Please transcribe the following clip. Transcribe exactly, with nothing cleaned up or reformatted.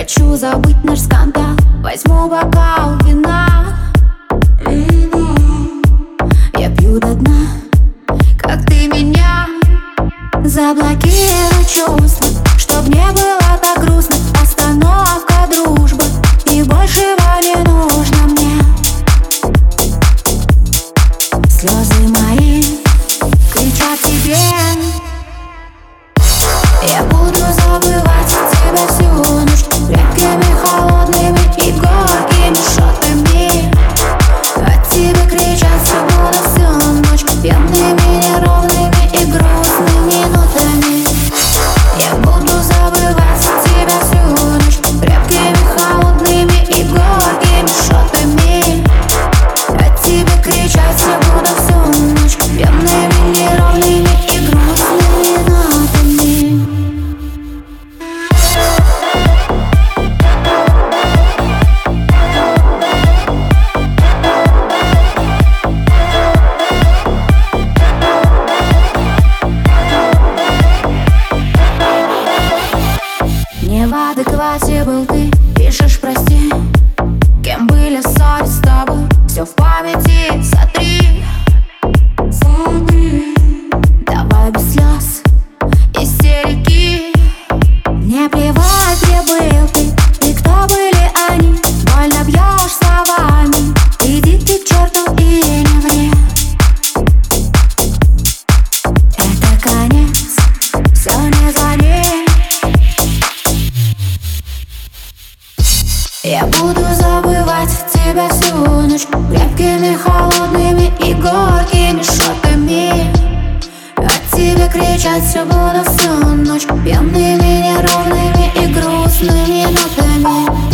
Хочу забыть наш скандал, возьму бокал вина. Я пью до дна, как ты меня. Заблокируй чувства, чтоб не было так грустно. Остановка дружбы, и большего не нужно мне. Слезы мои кричат тебе. Я буду забывать тебя всю ночь крепкими, холодными и горькими шотами. От тебя кричат все буду всю ночь пьяными, неровными и грустными нотами. Я буду забывать тебя всю ночь крепкими, холодными и горькими шотами. От тебя кричат все буду всю ночь пьяными, неровными и грустными нотами. Не в адеквате был ты, пишешь прости. Кем были ссоры с тобой, все в памяти сотри. Сотри. Давай без слез, истерики. Не плевать, где был ты и кто были они. Больно бьешь словами, иди ты к черту и не ври. Это конец, все не за ней. Я буду забывать тебя всю ночь крепкими, холодными и горькими шотами. От тебя кричать все буду всю ночь пьяными, неровными и грустными нотами.